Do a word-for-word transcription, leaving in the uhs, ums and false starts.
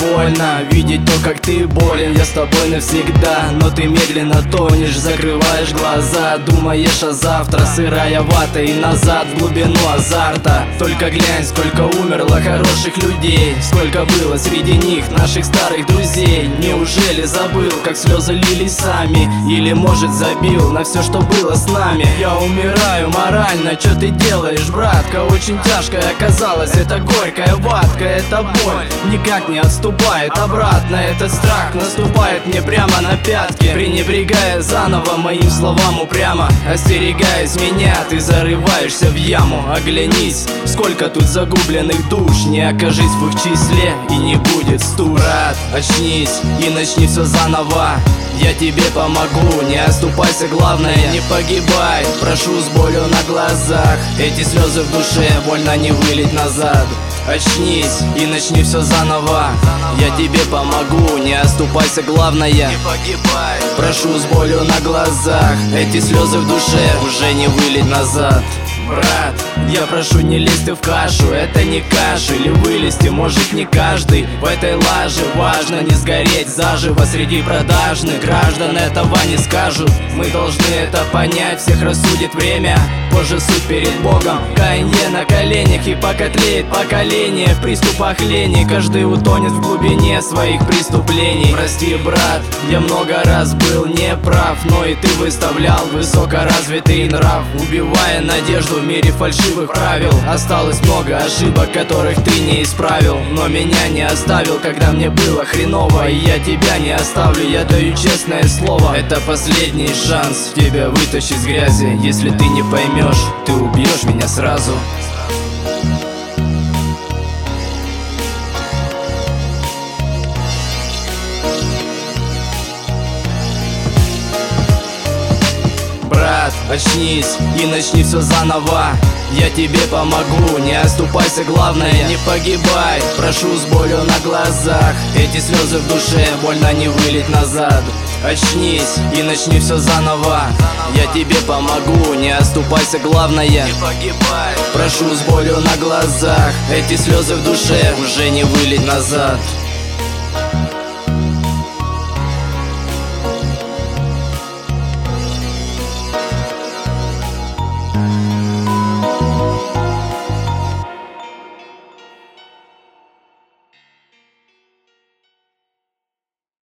больно видеть то, как ты болен. Я с тобой навсегда, но ты медленно тонешь. Закрываешь глаза, думаешь о завтра. Сырая вата и назад в глубину азарта. Только глянь, сколько умерло хороших людей, сколько было среди них наших старых друзей. Неужели забыл, как слезы лились сами? Или может забил на все, что было с нами? Я умираю морально, что ты делаешь, братка? Очень тяжкая оказалась эта горькая ватка. Эта боль никак не отступает обратно. Этот страх наступает мне прямо на пятки, пренебрегая заново моим словам упрямо. Остерегаясь меня, ты зарываешься в яму. Оглянись, сколько тут загубленных душ. Не окажись в их числе и не будет стуж. Брат, очнись и начни все заново. Я тебе помогу, не оступайся, главное не погибай. Прошу с болью на глазах, эти слезы в душе больно не вылить назад. Очнись и начни все заново. Я тебе помогу, не оступайся, главное не погибай. Прошу с болью на глазах, эти слезы в душе уже не вылить назад. Брат, я прошу, не лезь ты в кашу, это не каша. Или вылезти может не каждый. В этой лаже важно не сгореть заживо среди продажных граждан. Этого не скажут, мы должны это понять. Всех рассудит время, позже суд перед Богом. Каяние на коленях и покотлеет поколение. В приступах лени каждый утонет в глубине своих преступлений. Прости, брат, я много раз был неправ, но и ты выставлял высокоразвитый нрав, убивая надежду в мире фальшивых правил. Осталось много ошибок, которых ты не исправил, но меня не оставил, когда мне было хреново. И я тебя не оставлю, я даю честное слово. Это последний шанс тебя вытащить с грязи. Если ты не поймешь, ты убьешь меня сразу. Брат, очнись и начни все заново. Я тебе помогу, не оступайся, главное не погибай. Прошу с болью на глазах, эти слезы в душе больно не вылить назад. Очнись и начни все заново. Я тебе помогу, не оступайся, главное не погибай. Прошу с болью на глазах, эти слезы в душе уже не вылить назад.